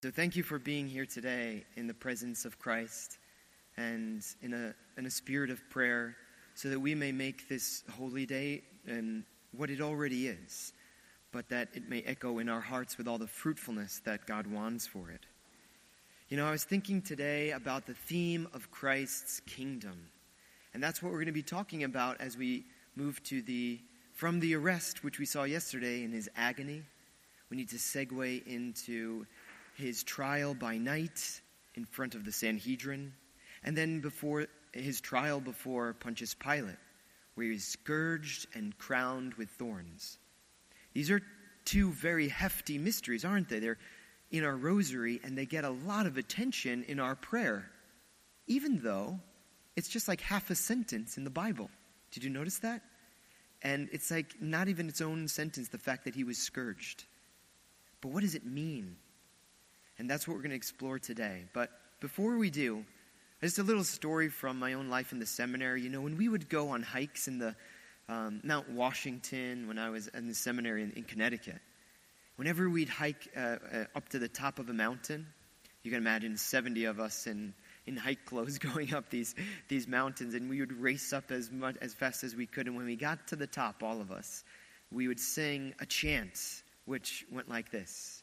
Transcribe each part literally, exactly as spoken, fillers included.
So thank you for being here today in the presence of Christ and in a in a spirit of prayer so that we may make this holy day and what it already is, but that it may echo in our hearts with all the fruitfulness that God wants for it. You know, I was thinking today about the theme of Christ's kingdom, and that's what we're going to be talking about as we move to the from the arrest, which we saw yesterday in his agony. We need to segue into his trial by night in front of the Sanhedrin, and then before his trial before Pontius Pilate, where he is scourged and crowned with thorns. These are two very hefty mysteries, aren't they? They're in our rosary, and they get a lot of attention in our prayer, even though it's just like half a sentence in the Bible. Did you notice that? And it's like not even its own sentence, the fact that he was scourged. But what does it mean? And that's what we're going to explore today. But before we do, just a little story from my own life in the seminary. You know, when we would go on hikes in the um, Mount Washington, when I was in the seminary in, in Connecticut, whenever we'd hike uh, uh, up to the top of a mountain, you can imagine seventy of us in, in hike clothes going up these these mountains, and we would race up as much as fast as we could. And when we got to the top, all of us, we would sing a chant which went like this: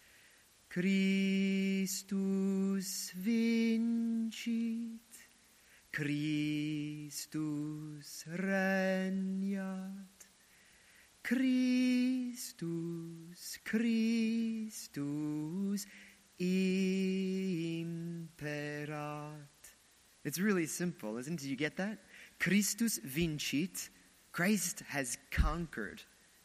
Christus vincit, Christus regnat, Christus, Christus imperat. It's really simple, isn't it? You get that? Christus vincit, Christ has conquered.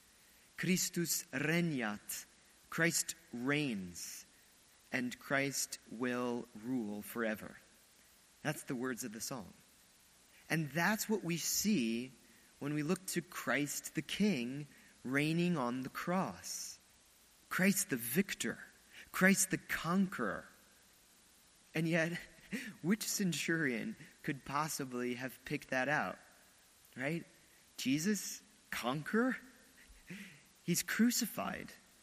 Christus regnat, Christ reigns, and Christ will rule forever. That's the words of the song. And that's what we see when we look to Christ the King reigning on the cross. Christ the victor, Christ the conqueror. And yet, which centurion could possibly have picked that out? Right? Jesus, conqueror? He's crucified.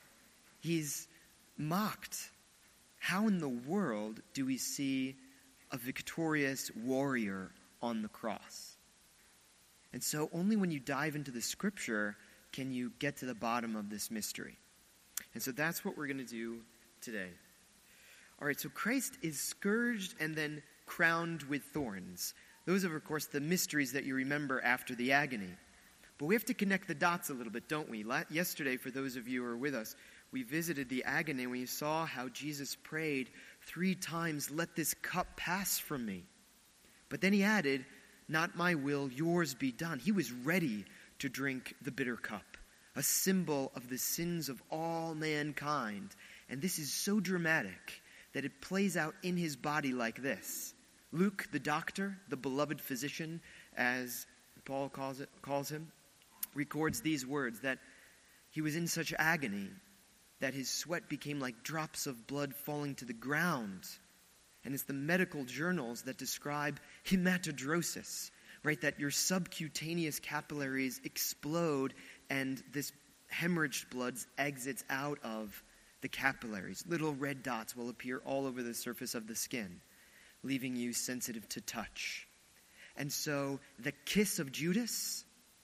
He's mocked. How in the world do we see a victorious warrior on the cross? And so only when you dive into the scripture can you get to the bottom of this mystery. And so that's what we're going to do today. All right, so Christ is scourged and then crowned with thorns. Those are, of course, the mysteries that you remember after the agony. But we have to connect the dots a little bit, don't we? La- yesterday, for those of you who are with us, we visited the agony and we saw how Jesus prayed three times, "Let this cup pass from me." But then he added, "Not my will, yours be done." He was ready to drink the bitter cup, a symbol of the sins of all mankind. And this is so dramatic that it plays out in his body like this. Luke, the doctor, the beloved physician, as Paul calls it, calls him, records these words, that he was in such agony that his sweat became like drops of blood falling to the ground. And it's the medical journals that describe hematidrosis, right? That your subcutaneous capillaries explode and this hemorrhaged blood exits out of the capillaries. Little red dots will appear all over the surface of the skin, leaving you sensitive to touch. And so the kiss of Judas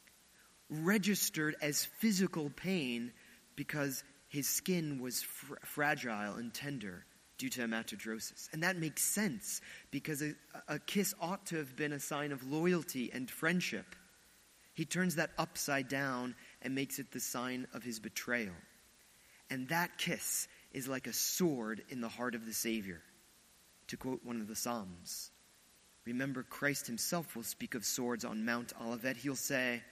registered as physical pain because his skin was fr- fragile and tender due to hematidrosis. And that makes sense because a, a kiss ought to have been a sign of loyalty and friendship. He turns that upside down and makes it the sign of his betrayal. And that kiss is like a sword in the heart of the Savior. To quote one of the Psalms, remember, Christ himself will speak of swords on Mount Olivet. He'll say,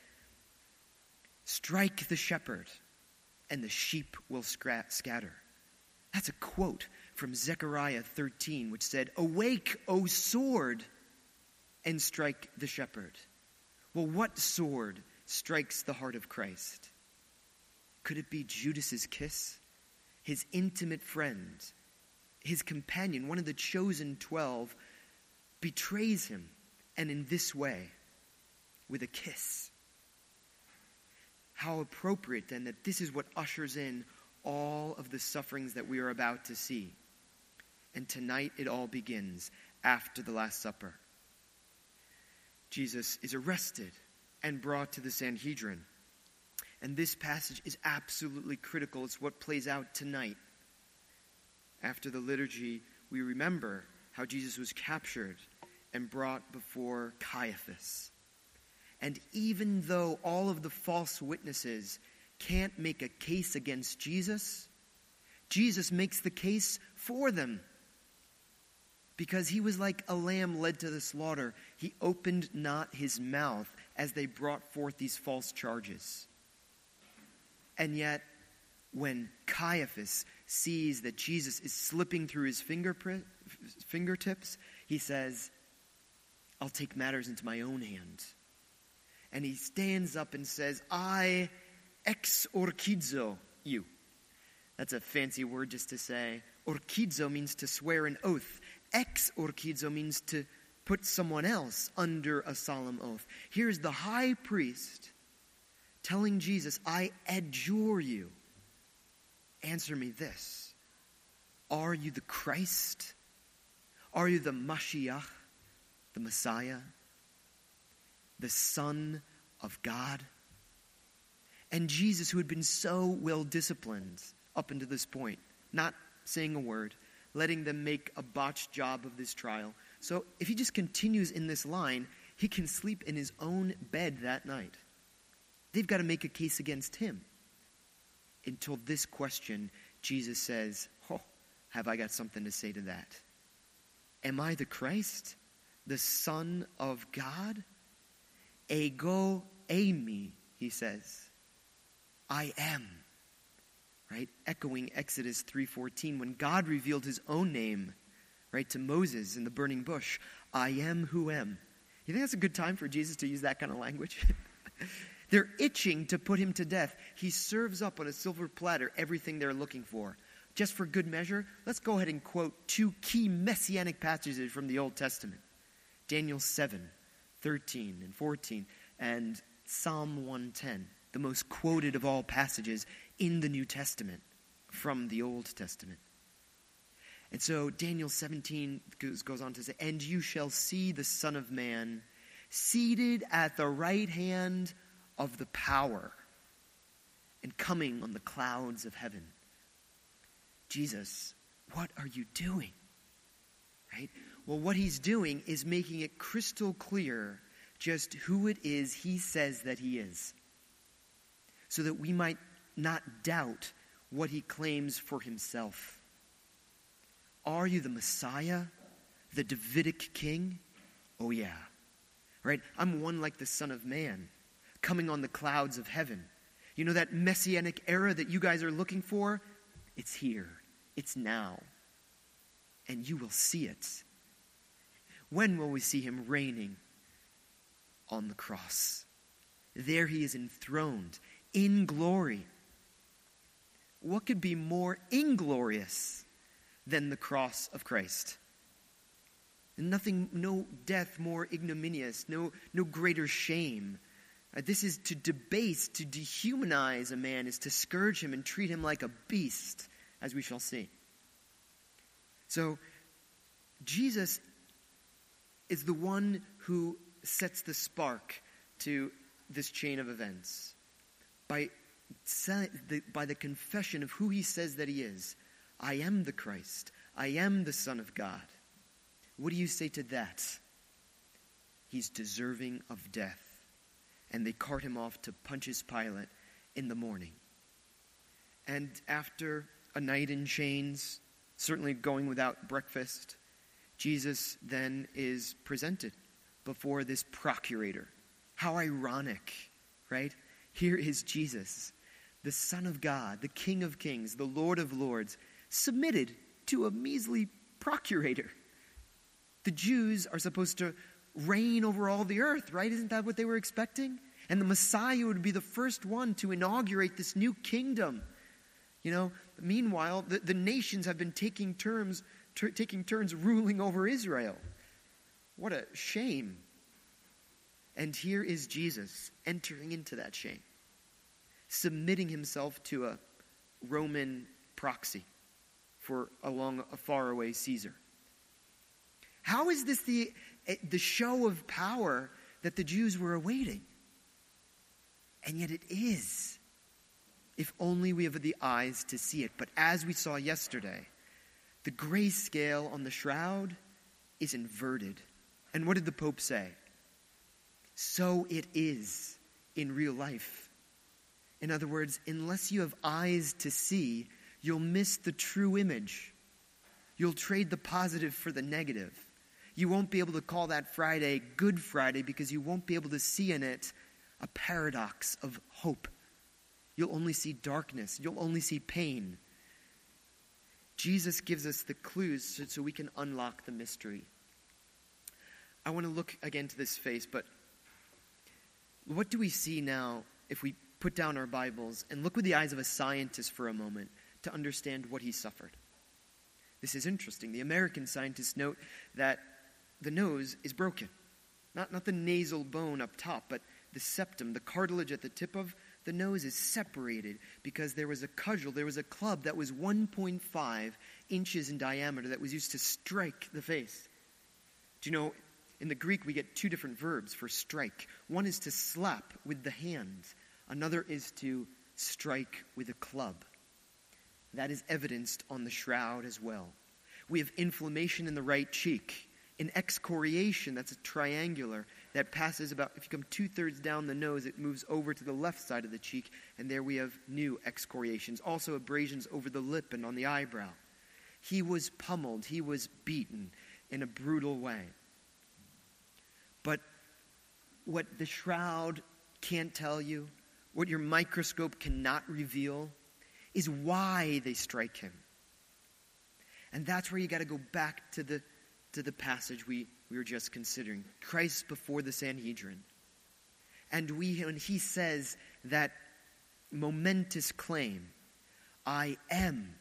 "Strike the shepherd, and the sheep will scra- scatter." That's a quote from Zechariah thirteen, which said, "Awake, O sword, and strike the shepherd." Well, what sword strikes the heart of Christ? Could it be Judas's kiss? His intimate friend, his companion, one of the chosen twelve, betrays him, and in this way, with a kiss. How appropriate then that this is what ushers in all of the sufferings that we are about to see. And tonight it all begins after the Last Supper. Jesus is arrested and brought to the Sanhedrin. And this passage is absolutely critical. It's what plays out tonight. After the liturgy, we remember how Jesus was captured and brought before Caiaphas. And even though all of the false witnesses can't make a case against Jesus, Jesus makes the case for them. Because he was like a lamb led to the slaughter. He opened not his mouth as they brought forth these false charges. And yet, when Caiaphas sees that Jesus is slipping through his fingerprint, fingertips, he says, I'll take matters into my own hand. And he stands up and says, I exorchizo you. That's a fancy word just to say. Orchizo means to swear an oath. Exorchizo means to put someone else under a solemn oath. Here's the high priest telling Jesus, I adjure you. Answer me this. Are you the Christ? Are you the Mashiach, the Messiah, the Son of God? And Jesus, who had been so well disciplined up until this point, not saying a word, letting them make a botched job of this trial. So if he just continues in this line, he can sleep in his own bed that night. They've got to make a case against him. Until this question, Jesus says, oh, have I got something to say to that? Am I the Christ, the Son of God? Ego eimi, he says. I am. Right? Echoing Exodus three fourteen, when God revealed his own name, right, to Moses in the burning bush. I am who am. You think that's a good time for Jesus to use that kind of language? They're itching to put him to death. He serves up on a silver platter everything they're looking for. Just for good measure, let's go ahead and quote two key messianic passages from the Old Testament. Daniel seven, thirteen and fourteen, and Psalm one ten, the most quoted of all passages in the New Testament from the Old Testament. And so Daniel seventeen goes, goes on to say, and you shall see the Son of Man seated at the right hand of the power and coming on the clouds of heaven. Jesus, what are you doing? Right? Well, what he's doing is making it crystal clear just who it is he says that he is, so that we might not doubt what he claims for himself. Are you the Messiah, the Davidic king? Oh yeah. Right? I'm one like the Son of Man, coming on the clouds of heaven. You know that messianic era that you guys are looking for? It's here. It's now. And you will see it. When will we see him reigning? On the cross. There he is enthroned in glory. What could be more inglorious than the cross of Christ? And nothing, no death more ignominious, no, no greater shame. Uh, this is to debase, to dehumanize a man, is to scourge him and treat him like a beast, as we shall see. So, Jesus is the one who sets the spark to this chain of events. By, by the confession of who he says that he is. I am the Christ. I am the Son of God. What do you say to that? He's deserving of death. And they cart him off to Pontius Pilate in the morning. And after a night in chains, certainly going without breakfast, Jesus then is presented before this procurator. How ironic, right? Here is Jesus, the Son of God, the King of Kings, the Lord of Lords, submitted to a measly procurator. The Jews are supposed to reign over all the earth, right? Isn't that what they were expecting? And the Messiah would be the first one to inaugurate this new kingdom. You know, meanwhile, the, the nations have been taking turns, ter- taking turns ruling over Israel. What a shame. And here is Jesus entering into that shame, submitting himself to a Roman proxy for along a faraway Caesar. How is this the, the show of power that the Jews were awaiting? And yet it is, if only we have the eyes to see it. But as we saw yesterday, the grayscale on the shroud is inverted. And what did the Pope say? So it is in real life. In other words, unless you have eyes to see, you'll miss the true image. You'll trade the positive for the negative. You won't be able to call that Friday Good Friday because you won't be able to see in it a paradox of hope. You'll only see darkness. You'll only see pain. Jesus gives us the clues so, so we can unlock the mystery. I want to look again to this face, but what do we see now if we put down our Bibles and look with the eyes of a scientist for a moment to understand what he suffered? This is interesting. The American scientists note that the nose is broken. Not, not the nasal bone up top, but the septum, the cartilage at the tip of the nose is separated because there was a cudgel, there was a club that was one point five inches in diameter that was used to strike the face. Do you know, in the Greek we get two different verbs for strike. One is to slap with the hand. Another is to strike with a club. That is evidenced on the shroud as well. We have inflammation in the right cheek. An excoriation, that's a triangular, that passes about, if you come two-thirds down the nose, it moves over to the left side of the cheek, and there we have new excoriations. Also abrasions over the lip and on the eyebrow. He was pummeled, he was beaten in a brutal way. But what the shroud can't tell you, what your microscope cannot reveal, is why they strike him. And that's where you got to go back to the to the passage we, we were just considering. Christ before the Sanhedrin. And we when he says that momentous claim, I am.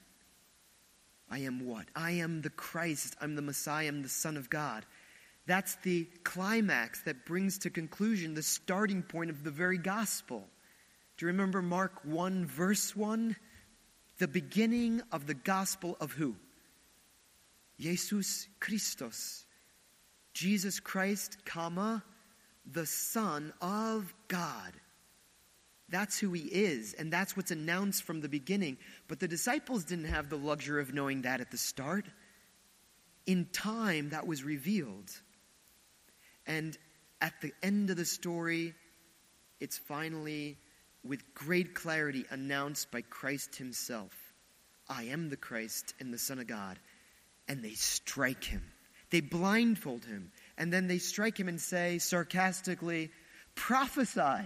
I am what? I am the Christ. I'm the Messiah. I'm the Son of God. That's the climax that brings to conclusion the starting point of the very gospel. Do you remember Mark one, verse one? The beginning of the gospel of who? Jesus Christos. Jesus Christ, comma, the Son of God. That's who he is, and that's what's announced from the beginning. But the disciples didn't have the luxury of knowing that at the start. In time, that was revealed. And at the end of the story, it's finally, with great clarity, announced by Christ himself. I am the Christ and the Son of God. And they strike him. They blindfold him. And then they strike him and say sarcastically, prophesy.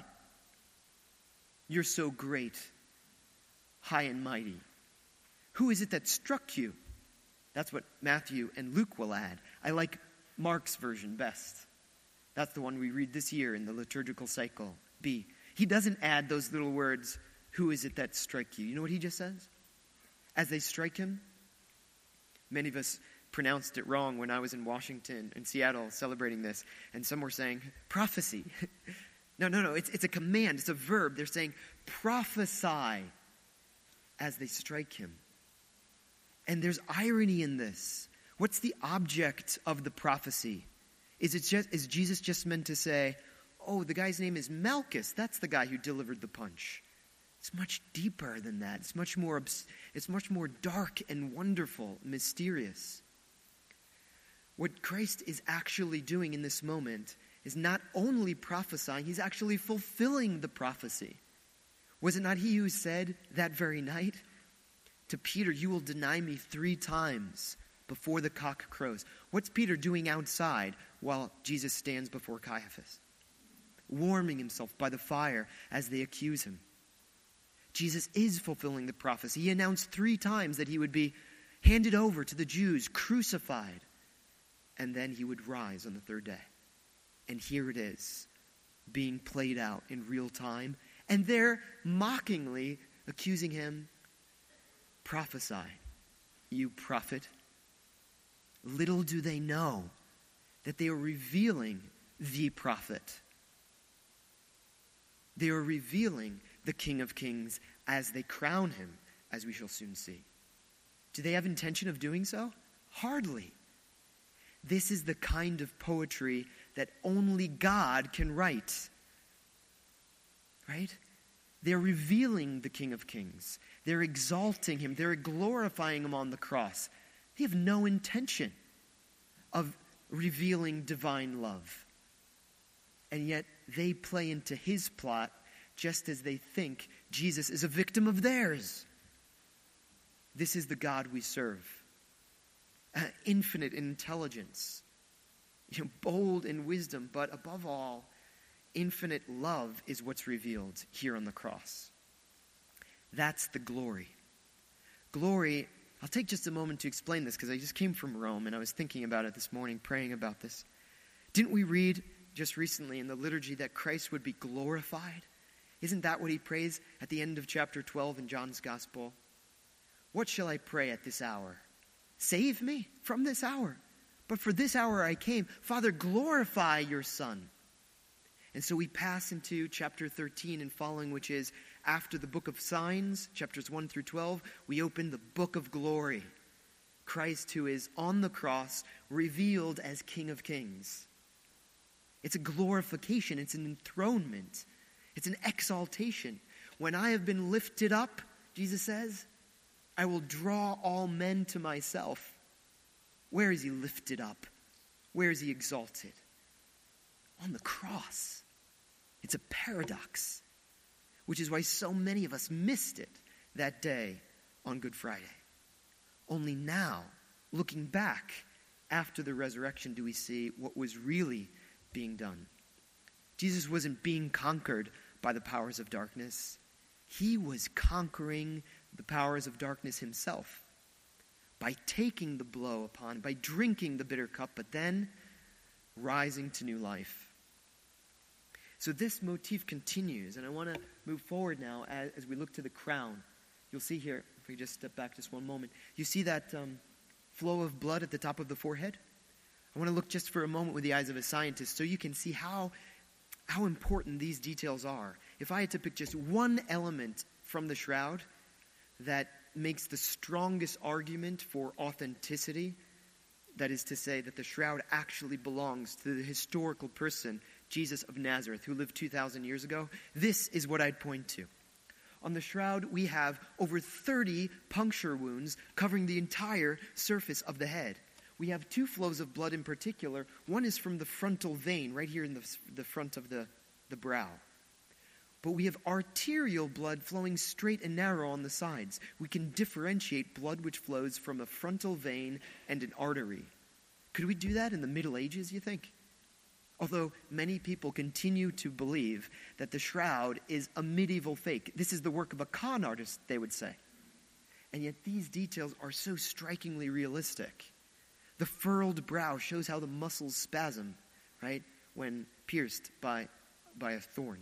You're so great, high and mighty. Who is it that struck you? That's what Matthew and Luke will add. I like Mark's version best. That's the one we read this year in the liturgical cycle, B. He doesn't add those little words, who is it that struck you? You know what he just says? As they strike him, many of us pronounced it wrong when I was in Washington and Seattle celebrating this, and some were saying, prophecy. no, no, no, it's, it's a command, it's a verb. They're saying, prophesy as they strike him. And there's irony in this. What's the object of the prophecy? Is it just, is Jesus just meant to say, oh, the guy's name is Malchus, that's the guy who delivered the punch? It's much deeper than that. It's much more, it's much more dark and wonderful, mysterious. What Christ is actually doing in this moment is not only prophesying, he's actually fulfilling the prophecy. Was it not he who said that very night to Peter, you will deny me three times before the cock crows? What's Peter doing outside while Jesus stands before Caiaphas? Warming himself by the fire as they accuse him. Jesus is fulfilling the prophecy. He announced three times that he would be handed over to the Jews, crucified, and then he would rise on the third day. And here it is, being played out in real time, and they're mockingly accusing him, prophesy, you prophet. Little do they know that they are revealing the prophet. They are revealing the King of Kings as they crown him, as we shall soon see. Do they have intention of doing so? Hardly. This is the kind of poetry that only God can write. Right? They're revealing the King of Kings. They're exalting him. They're glorifying him on the cross. They have no intention of revealing divine love. And yet they play into his plot just as they think Jesus is a victim of theirs. This is the God we serve. Uh, infinite in intelligence, you know, bold in wisdom, but above all, infinite love is what's revealed here on the cross. That's the glory. Glory, I'll take just a moment to explain this because I just came from Rome and I was thinking about it this morning, praying about this. Didn't we read just recently in the liturgy that Christ would be glorified? Isn't that what he prays at the end of chapter twelve in John's Gospel? What shall I pray at this hour? Save me from this hour. But for this hour I came. Father, glorify your Son. And so we pass into chapter thirteen and following, which is after the book of signs, chapters one through twelve, we open the book of glory. Christ, who is on the cross, revealed as King of Kings. It's a glorification. It's an enthronement. It's an exaltation. When I have been lifted up, Jesus says, I will draw all men to myself. Where is he lifted up? Where is he exalted? On the cross. It's a paradox, which is why so many of us missed it that day on Good Friday. Only now, looking back after the resurrection, do we see what was really being done. Jesus wasn't being conquered by the powers of darkness. He was conquering the powers of darkness himself by taking the blow upon, by drinking the bitter cup, but then rising to new life. So this motif continues, and I want to move forward now as, as we look to the crown. You'll see here, if we just step back just one moment, you see that um, flow of blood at the top of the forehead? I want to look just for a moment with the eyes of a scientist so you can see how, how important these details are. If I had to pick just one element from the shroud that makes the strongest argument for authenticity, that is to say that the shroud actually belongs to the historical person, Jesus of Nazareth, who lived two thousand years ago, this is what I'd point to. On the shroud, we have over thirty puncture wounds covering the entire surface of the head. We have two flows of blood in particular. One is from the frontal vein, right here in the, the front of the, the brow. But we have arterial blood flowing straight and narrow on the sides. We can differentiate blood which flows from a frontal vein and an artery. Could we do that in the Middle Ages, you think? Although many people continue to believe that the shroud is a medieval fake. This is the work of a con artist, they would say. And yet these details are so strikingly realistic. The furrowed brow shows how the muscles spasm, right, when pierced by, by a thorn.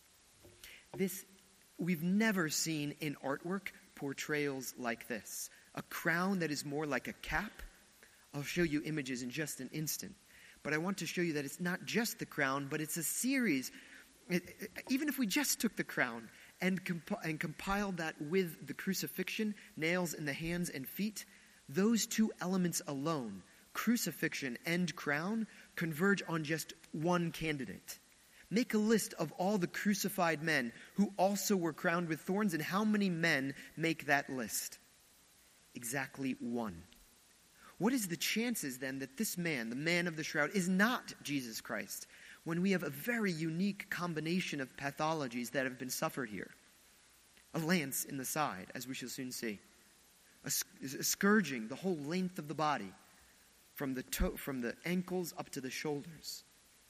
This, we've never seen in artwork portrayals like this. A crown that is more like a cap. I'll show you images in just an instant. But I want to show you that it's not just the crown, but it's a series. It, it, even if we just took the crown and, comp- and compiled that with the crucifixion, nails in the hands and feet, those two elements alone, crucifixion and crown, converge on just one candidate. Make a list of all the crucified men who also were crowned with thorns, and how many men make that list? Exactly one. What is the chances then that this man, the man of the shroud, is not Jesus Christ, when we have a very unique combination of pathologies that have been suffered here? A lance in the side, as we shall soon see. A, a scourging the whole length of the body, from the toe, from the ankles up to the shoulders.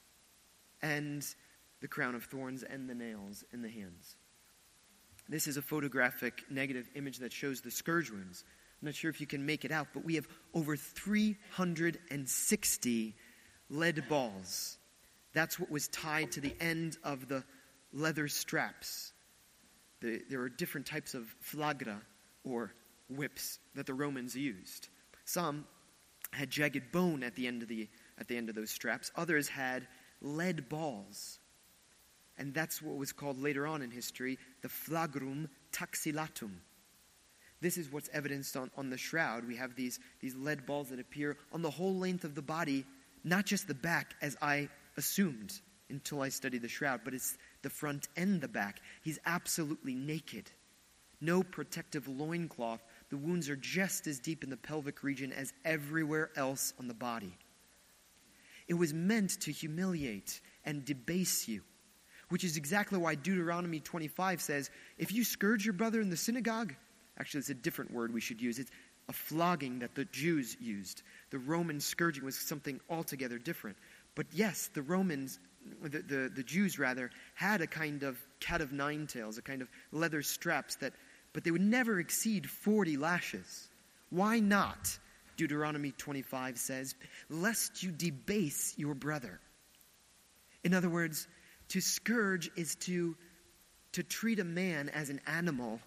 And the crown of thorns and the nails in the hands. This is a photographic negative image that shows the scourge wounds. I'm not sure if you can make it out, but we have over three hundred sixty lead balls. That's what was tied to the end of the leather straps. The, there are different types of flagra, or whips, that the Romans used. Some had jagged bone at the end of the at the end of those straps. Others had lead balls. And that's what was called later on in history the flagrum taxillatum. This is what's evidenced on, on the shroud. We have these, these lead balls that appear on the whole length of the body, not just the back, as I assumed until I studied the shroud, but it's the front and the back. He's absolutely naked. No protective loincloth. The wounds are just as deep in the pelvic region as everywhere else on the body. It was meant to humiliate and debase you, which is exactly why Deuteronomy twenty-five says, if you scourge your brother in the synagogue, actually it's a different word we should use, it's a flogging that the Jews used. The Roman scourging was something altogether different. But yes, the Romans, the, the, the Jews rather, had a kind of cat of nine tails, a kind of leather straps, that, but they would never exceed forty lashes. Why not? Deuteronomy twenty-five says, lest you debase your brother. In other words, to scourge is to, to treat a man as an animal,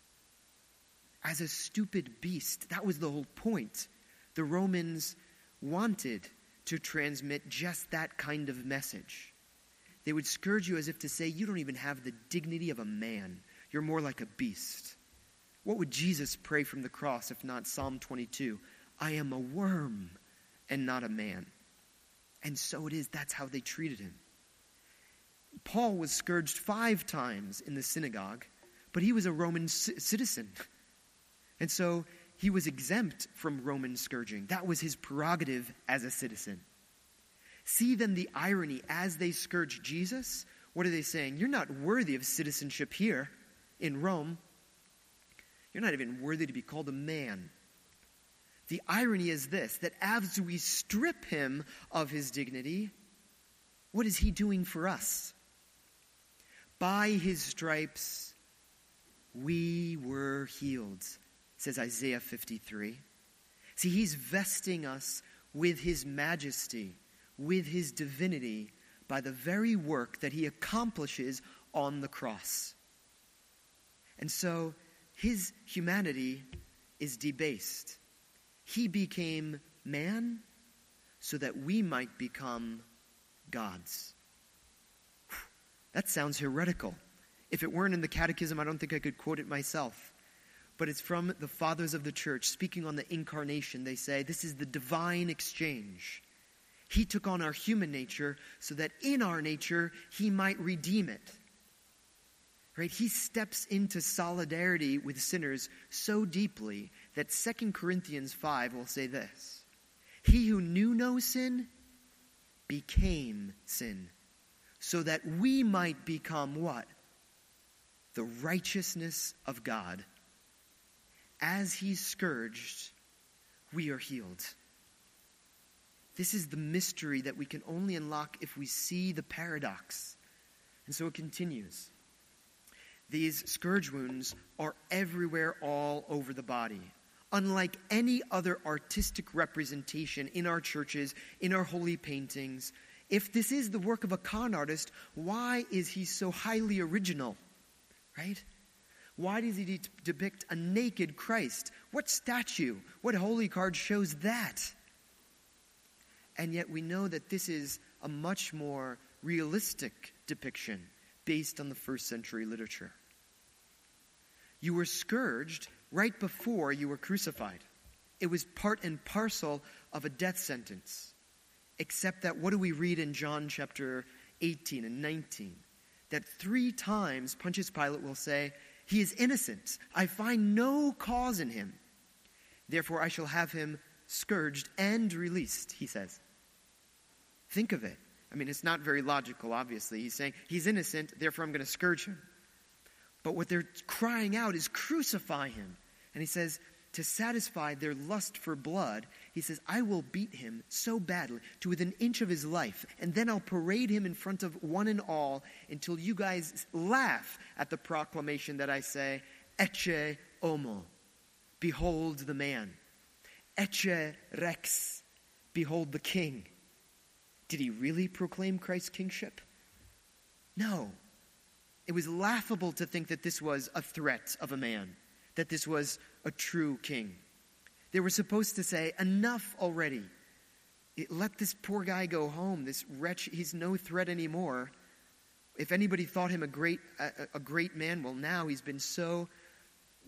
as a stupid beast. That was the whole point. The Romans wanted to transmit just that kind of message. They would scourge you as if to say, you don't even have the dignity of a man. You're more like a beast. What would Jesus pray from the cross if not Psalm twenty-two? I am a worm and not a man. And so it is, that's how they treated him. Paul was scourged five times in the synagogue, but he was a Roman c- citizen. And so he was exempt from Roman scourging. That was his prerogative as a citizen. See then the irony as they scourge Jesus. What are they saying? You're not worthy of citizenship here in Rome. You're not even worthy to be called a man. The irony is this, that as we strip him of his dignity, what is he doing for us? By his stripes, we were healed, says Isaiah fifty-three. See, he's vesting us with his majesty, with his divinity, by the very work that he accomplishes on the cross. And so, his humanity is debased. He became man so that we might become gods. That sounds heretical. If it weren't in the Catechism, I don't think I could quote it myself. But it's from the fathers of the church, speaking on the incarnation. They say, this is the divine exchange. He took on our human nature so that in our nature, he might redeem it. Right? He steps into solidarity with sinners so deeply that Second Corinthians five will say this. He who knew no sin became sin, so that we might become what? The righteousness of God. As he's scourged, we are healed. This is the mystery that we can only unlock if we see the paradox. And so it continues. These scourge wounds are everywhere all over the body. Unlike any other artistic representation in our churches, in our holy paintings, if this is the work of a con artist, why is he so highly original? Right? Why does he de- depict a naked Christ? What statue, what holy card shows that? And yet we know that this is a much more realistic depiction based on the first century literature. You were scourged right before you were crucified. It was part and parcel of a death sentence. Except that, what do we read in John chapter eighteen and nineteen? That three times Pontius Pilate will say, he is innocent. I find no cause in him. Therefore I shall have him scourged and released, he says. Think of it. I mean, it's not very logical, obviously. He's saying, he's innocent, therefore I'm going to scourge him. But what they're crying out is, crucify him. And he says, to satisfy their lust for blood, he says, I will beat him so badly to within an inch of his life, and then I'll parade him in front of one and all until you guys laugh at the proclamation that I say, Ecce homo, behold the man. Ecce rex, behold the king. Did he really proclaim Christ's kingship? No. It was laughable to think that this was a threat of a man, that this was a true king. They were supposed to say, enough already. It, let this poor guy go home. This wretch, he's no threat anymore. If anybody thought him a great, a, a great man, well, now he's been so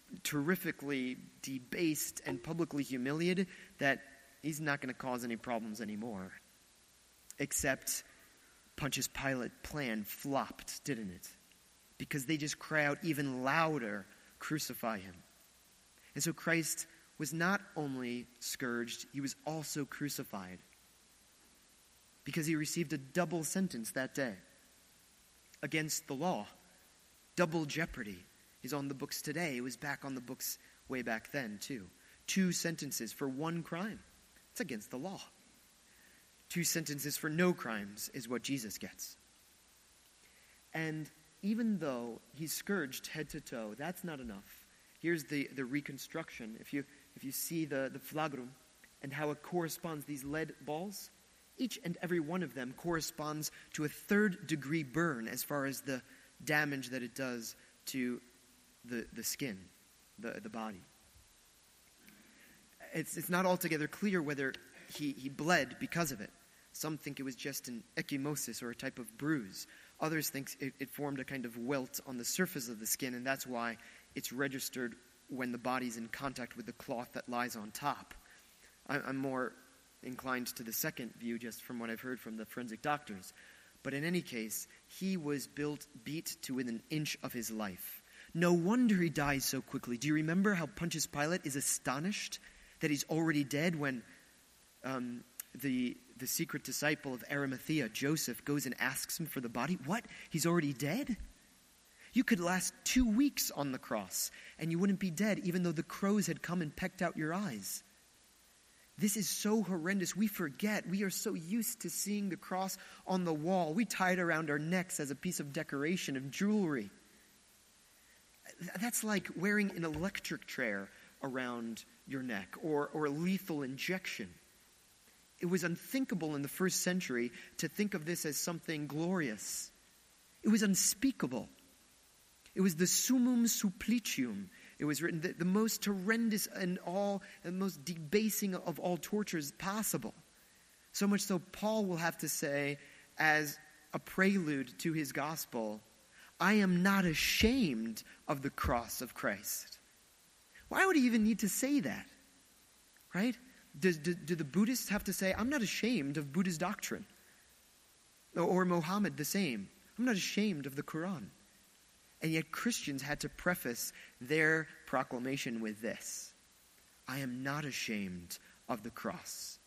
terrifically debased and publicly humiliated that he's not going to cause any problems anymore. Except Pontius Pilate's plan flopped, didn't it? Because they just cry out even louder, crucify him. And so Christ was not only scourged, he was also crucified. Because he received a double sentence that day. Against the law. Double jeopardy is on the books today. It was back on the books way back then too. Two sentences for one crime. It's against the law. Two sentences for no crimes is what Jesus gets. And even though he's scourged head to toe, that's not enough. Here's the, the reconstruction. If you if you see the, the flagrum and how it corresponds, these lead balls, each and every one of them corresponds to a third degree burn as far as the damage that it does to the, the skin, the, the body. It's, it's not altogether clear whether he, he bled because of it. Some think it was just an ecchymosis or a type of bruise. Others think it, it formed a kind of welt on the surface of the skin, and that's why it's registered when the body's in contact with the cloth that lies on top. I, I'm more inclined to the second view just from what I've heard from the forensic doctors. But in any case, he was built, beat to within an inch of his life. No wonder he dies so quickly. Do you remember how Pontius Pilate is astonished that he's already dead when um, the the secret disciple of Arimathea, Joseph, goes and asks him for the body? What? He's already dead? You could last two weeks on the cross and you wouldn't be dead even though the crows had come and pecked out your eyes. This is so horrendous. We forget. We are so used to seeing the cross on the wall. We tie it around our necks as a piece of decoration, of jewelry. That's like wearing an electric chair around your neck or, or a lethal injection. It was unthinkable in the first century to think of this as something glorious. It was unspeakable. It was the summum supplicium. It was written, the, the most horrendous and all, the most debasing of all tortures possible. So much so Paul will have to say, as a prelude to his gospel, I am not ashamed of the cross of Christ. Why would he even need to say that? Right? Does, do, do the Buddhists have to say, I'm not ashamed of Buddha's doctrine? Or, or Muhammad the same. I'm not ashamed of the Quran. And yet Christians had to preface their proclamation with this. I am not ashamed of the cross.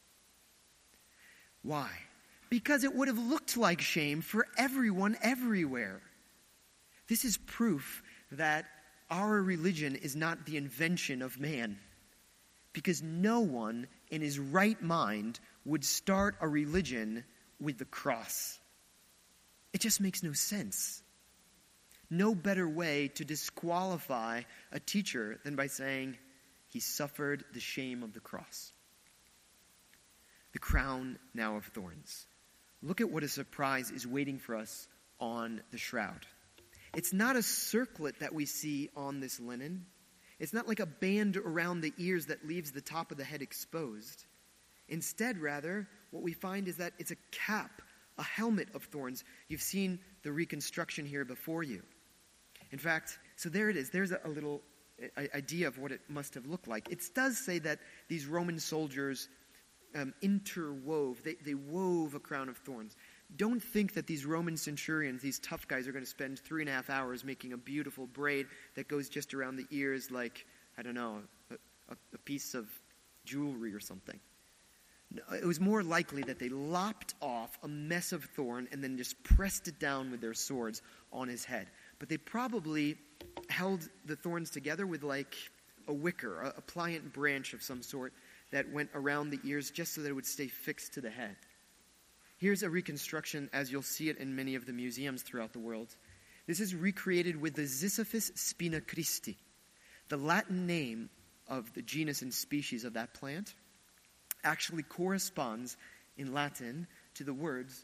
Why? Because it would have looked like shame for everyone everywhere. This is proof that our religion is not the invention of man. Because no one in his right mind would start a religion with the cross. It just makes no sense. No better way to disqualify a teacher than by saying he suffered the shame of the cross. The crown now of thorns. Look at what a surprise is waiting for us on the shroud. It's not a circlet that we see on this linen. It's not like a band around the ears that leaves the top of the head exposed. Instead, rather, what we find is that it's a cap, a helmet of thorns. You've seen the reconstruction here before you. In fact, so there it is. There's a, a little idea of what it must have looked like. It does say that these Roman soldiers um, interwove. They, they wove a crown of thorns. Don't think that these Roman centurions, these tough guys, are going to spend three and a half hours making a beautiful braid that goes just around the ears like, I don't know, a, a, a piece of jewelry or something. No, it was more likely that they lopped off a mess of thorn and then just pressed it down with their swords on his head. But they probably held the thorns together with like a wicker, a, a pliant branch of some sort that went around the ears just so that it would stay fixed to the head. Here's a reconstruction as you'll see it in many of the museums throughout the world. This is recreated with the Ziziphus spina Christi. The Latin name of the genus and species of that plant actually corresponds in Latin to the words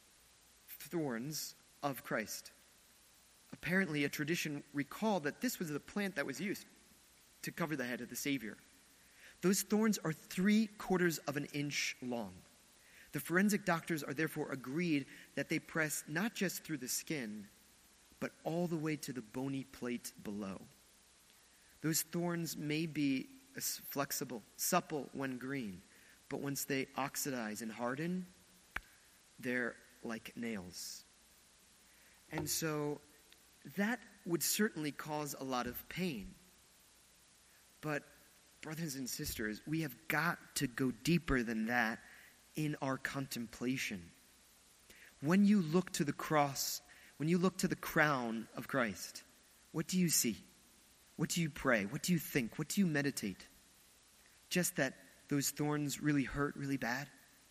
thorns of Christ. Apparently, a tradition recalled that this was the plant that was used to cover the head of the Savior. Those thorns are three quarters of an inch long. The forensic doctors are therefore agreed that they press not just through the skin, but all the way to the bony plate below. Those thorns may be flexible, supple when green, but once they oxidize and harden, they're like nails. And so that would certainly cause a lot of pain. But brothers and sisters, we have got to go deeper than that in our contemplation. When you look to the cross, when you look to the crown of Christ, what do you see? What do you pray? What do you think? What do you meditate? Just that those thorns really hurt really bad?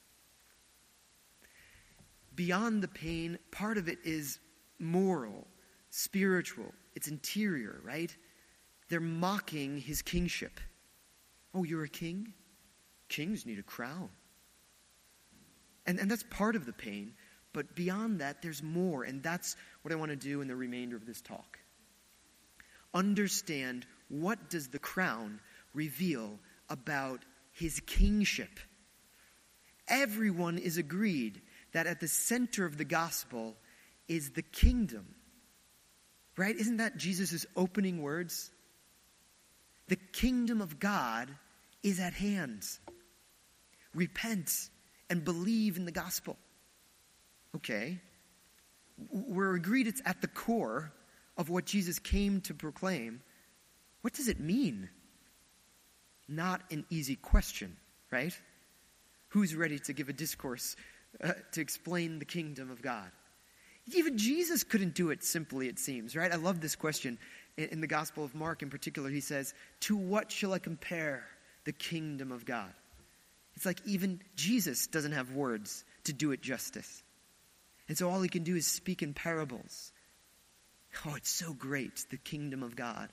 Beyond the pain, part of it is moral, spiritual. It's interior, right? They're mocking his kingship. Oh, you're a king? Kings need a crown. And, and that's part of the pain. But beyond that, there's more. And that's what I want to do in the remainder of this talk. Understand, what does the crown reveal about his kingship? Everyone is agreed that at the center of the gospel is the kingdom. Right? Isn't that Jesus' opening words? The kingdom of God is at hand. Repent and believe in the gospel. Okay. We're agreed it's at the core of what Jesus came to proclaim. What does it mean? Not an easy question, right? Who's ready to give a discourse uh, to explain the kingdom of God? Even Jesus couldn't do it simply, it seems, right? I love this question. In, in the Gospel of Mark in particular, he says, "To what shall I compare the kingdom of God?" It's like even Jesus doesn't have words to do it justice. And so all he can do is speak in parables. Oh, it's so great, the kingdom of God.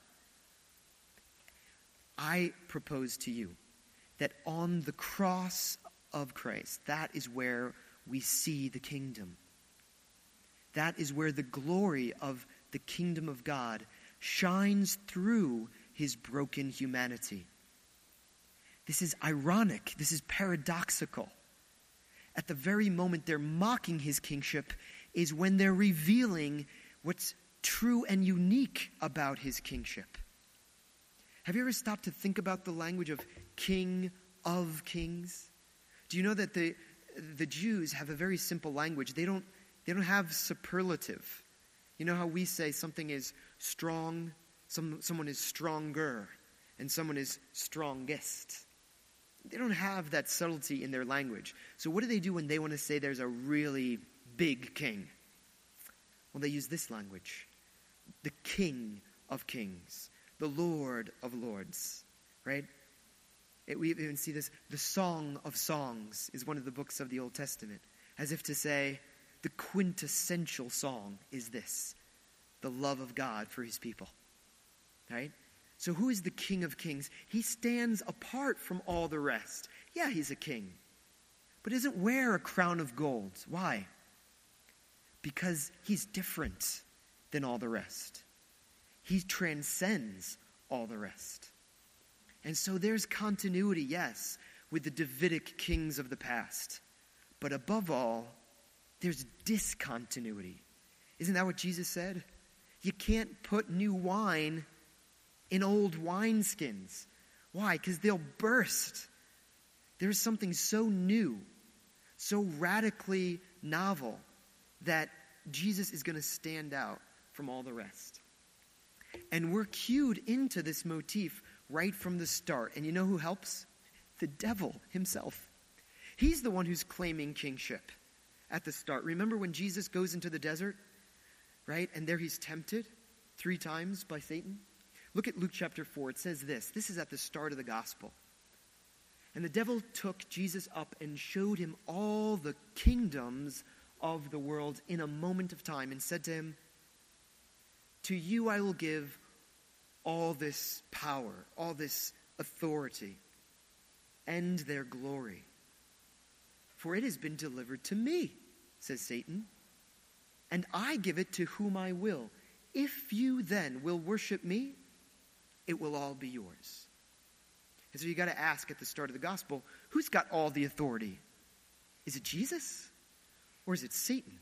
I propose to you that on the cross of Christ, that is where we see the kingdom. That is where the glory of the kingdom of God shines through his broken humanity. This is ironic. This is paradoxical. At the very moment they're mocking his kingship is when they're revealing what's true and unique about his kingship. Have you ever stopped to think about the language of King of Kings? Do you know that the the Jews have a very simple language? They don't they don't have superlative. You know how we say something is strong, some someone is stronger, and someone is strongest. They don't have that subtlety in their language. So what do they do when they want to say there's a really big king? Well, they use this language. The King of Kings. The Lord of Lords. Right? It, we even see this. The Song of Songs is one of the books of the Old Testament. As if to say, the quintessential song is this. The love of God for his people. Right? So who is the King of Kings? He stands apart from all the rest. Yeah, he's a king. But doesn't wear a crown of gold. Why? Because he's different than all the rest. He transcends all the rest. And so there's continuity, yes, with the Davidic kings of the past. But above all, there's discontinuity. Isn't that what Jesus said? You can't put new wine in old wineskins. Why? Because they'll burst. There's something so new, so radically novel, that Jesus is going to stand out from all the rest. And we're cued into this motif right from the start. And you know who helps? The devil himself. He's the one who's claiming kingship at the start. Remember when Jesus goes into the desert, right? And there he's tempted three times by Satan? Look at Luke chapter four. It says this. This is at the start of the gospel. And the devil took Jesus up and showed him all the kingdoms of the world in a moment of time and said to him, "To you I will give all this power, all this authority, and their glory. For it has been delivered to me," says Satan, "and I give it to whom I will. If you then will worship me, it will all be yours." And so you got to ask at the start of the gospel, who's got all the authority? Is it Jesus or is it Satan?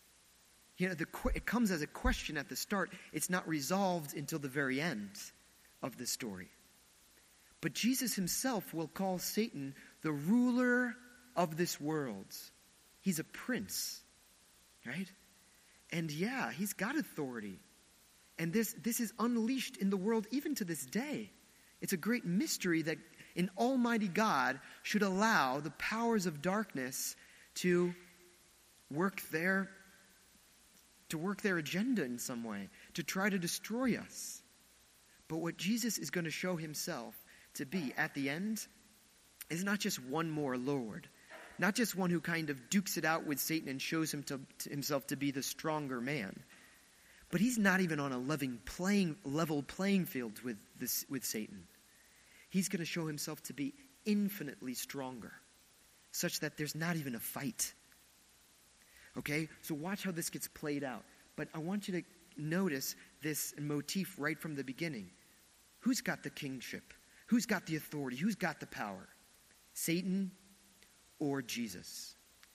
You know, the, it comes as a question at the start. It's not resolved until the very end. of the story. But Jesus himself will call Satan the ruler of this world. He's a prince, right? And yeah, he's got authority. And this, this is unleashed in the world even to this day. It's a great mystery that an almighty God should allow the powers of darkness to work their, to work their agenda in some way, to try to destroy us. But what Jesus is going to show himself to be at the end is not just one more Lord, not just one who kind of dukes it out with Satan and shows him to, to himself to be the stronger man, but he's not even on a level playing, level playing field with, this, with Satan. He's going to show himself to be infinitely stronger, such that there's not even a fight. Okay, so watch how this gets played out. But I want you to notice this motif right from the beginning. Who's got the kingship? Who's got the authority? Who's got the power? Satan or Jesus?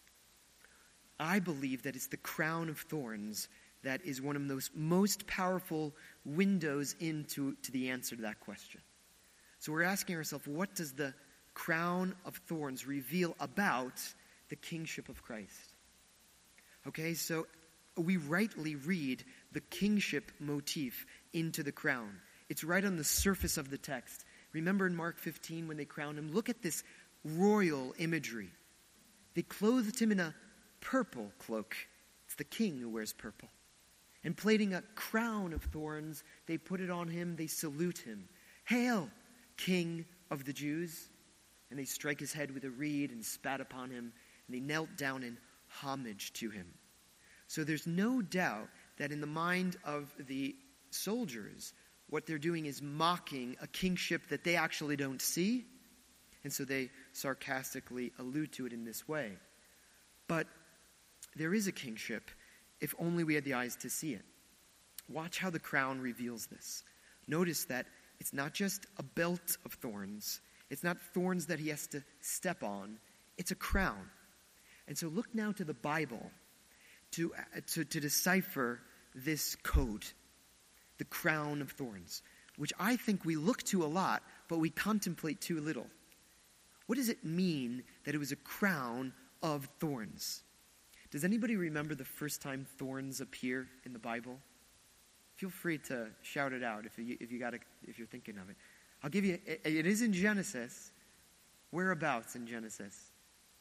I believe that it's the crown of thorns that is one of those most powerful windows into to the answer to that question. So we're asking ourselves, what does the crown of thorns reveal about the kingship of Christ? Okay, so we rightly read the kingship motif into the crown. It's right on the surface of the text. Remember in Mark fifteen when they crowned him? Look at this royal imagery. They clothed him in a purple cloak. It's the king who wears purple. And plaiting a crown of thorns, they put it on him, they salute him. Hail, King of the Jews! And they strike his head with a reed and spat upon him, and they knelt down in homage to him. So there's no doubt that in the mind of the soldiers, what they're doing is mocking a kingship that they actually don't see, and so they sarcastically allude to it in this way. But there is a kingship if only we had the eyes to see it. Watch how the crown reveals this. Notice that it's not just a belt of thorns. It's not thorns that he has to step on. It's a crown. And so look now to the Bible to, uh, to, to decipher this code, the crown of thorns, which I think we look to a lot, but we contemplate too little. What does it mean that it was a crown of thorns? Does anybody remember the first time thorns appear in the Bible? Feel free to shout it out if you if you got if you're thinking of it. I'll give you. It, it is in Genesis. Whereabouts in Genesis?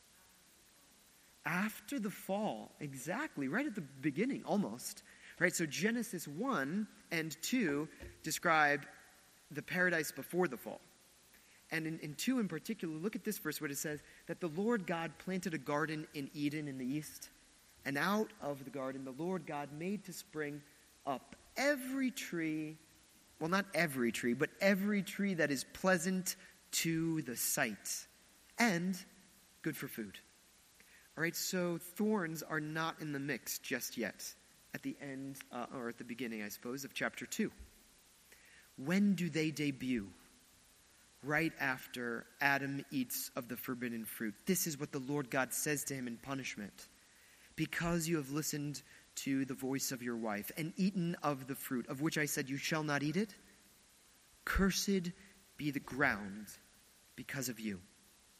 After the fall, exactly, right at the beginning, almost. Right. So Genesis one and two describe the paradise before the fall. And in, in two in particular, look at this verse where it says that the Lord God planted a garden in Eden in the east. And out of the garden, the Lord God made to spring up every tree, well, not every tree, but every tree that is pleasant to the sight and good for food. All right, so thorns are not in the mix just yet at the end, uh, or at the beginning, I suppose, of chapter two. When do they debut? Right after Adam eats of the forbidden fruit. This is what the Lord God says to him in punishment. Because you have listened to the voice of your wife and eaten of the fruit, of which I said you shall not eat it, cursed be the ground because of you.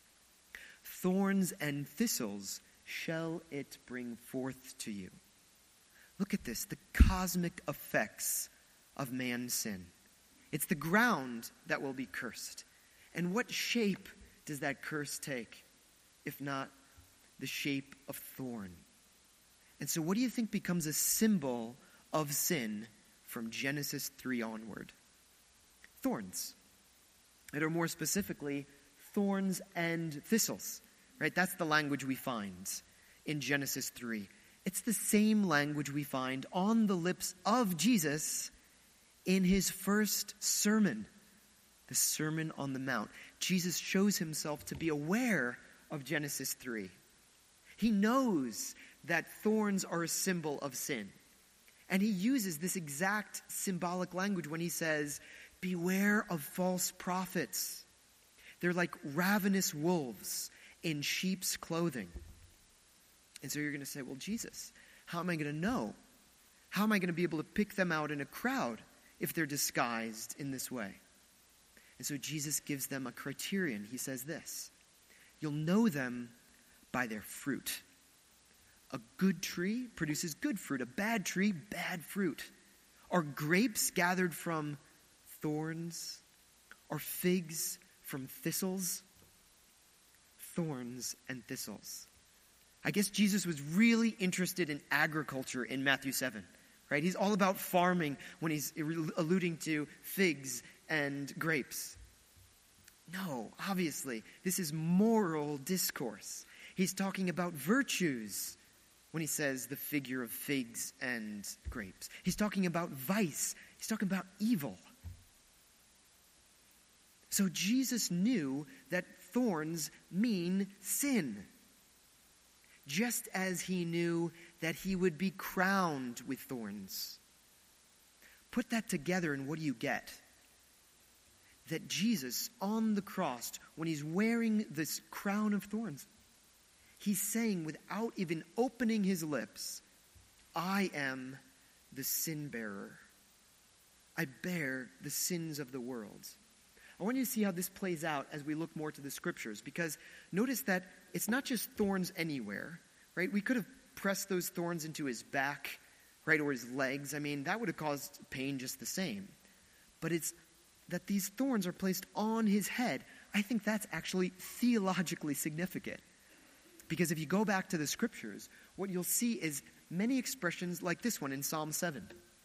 Thorns and thistles shall it bring forth to you. Look at this, the cosmic effects of man's sin. It's the ground that will be cursed. And what shape does that curse take, if not the shape of thorn? And so what do you think becomes a symbol of sin from Genesis three onward? Thorns. And or more specifically, thorns and thistles. Right? That's the language we find in Genesis three. It's the same language we find on the lips of Jesus in his first sermon, the Sermon on the Mount. Jesus shows himself to be aware of Genesis three. He knows that thorns are a symbol of sin. And he uses this exact symbolic language when he says, beware of false prophets. They're like ravenous wolves in sheep's clothing. And so you're going to say, well, Jesus, how am I going to know? How am I going to be able to pick them out in a crowd if they're disguised in this way? And so Jesus gives them a criterion. He says this, you'll know them by their fruit. A good tree produces good fruit. A bad tree, bad fruit. Are grapes gathered from thorns? Are figs from thistles? Thorns and thistles. I guess Jesus was really interested in agriculture in Matthew seven, right? He's all about farming when he's alluding to figs and grapes. No, obviously, this is moral discourse. He's talking about virtues when he says the figure of figs and grapes. He's talking about vice. He's talking about evil. So Jesus knew that thorns mean sin, just as he knew that he would be crowned with thorns. Put that together and what do you get? That Jesus on the cross, when he's wearing this crown of thorns, he's saying without even opening his lips, I am the sin bearer. I bear the sins of the world. I want you to see how this plays out as we look more to the scriptures, because notice that it's not just thorns anywhere, right? We could have pressed those thorns into his back, right, or his legs. I mean, that would have caused pain just the same. But it's that these thorns are placed on his head. I think that's actually theologically significant. Because if you go back to the scriptures, what you'll see is many expressions like this one in Psalm seven.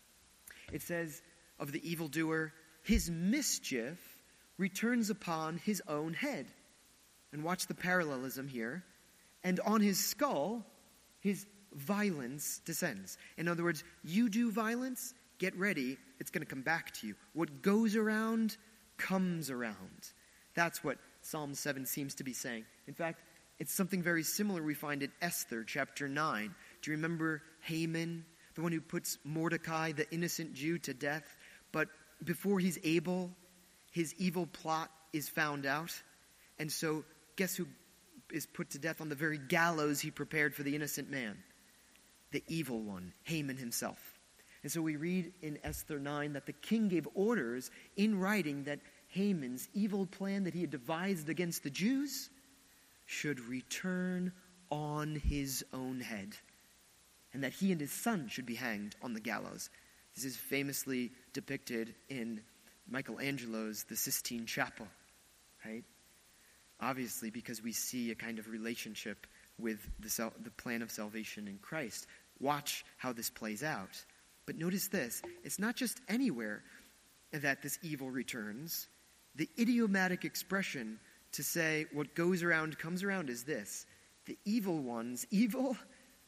It says of the evildoer, his mischief returns upon his own head. And watch the parallelism here. And on his skull, his violence descends. In other words, you do violence, get ready, it's going to come back to you. What goes around, comes around. That's what Psalm seven seems to be saying. In fact, it's something very similar we find in Esther chapter nine. Do you remember Haman, the one who puts Mordecai, the innocent Jew, to death? But before he's able, his evil plot is found out. And so guess who is put to death on the very gallows he prepared for the innocent man? The evil one, Haman himself. And so we read in Esther nine that the king gave orders in writing that Haman's evil plan that he had devised against the Jews should return on his own head, and that he and his son should be hanged on the gallows. This is famously depicted in Michelangelo's The Sistine Chapel, right? Obviously, because we see a kind of relationship with the, sal- the plan of salvation in Christ. Watch how this plays out. But notice this, it's not just anywhere that this evil returns. The idiomatic expression to say what goes around comes around is this: the evil one's evil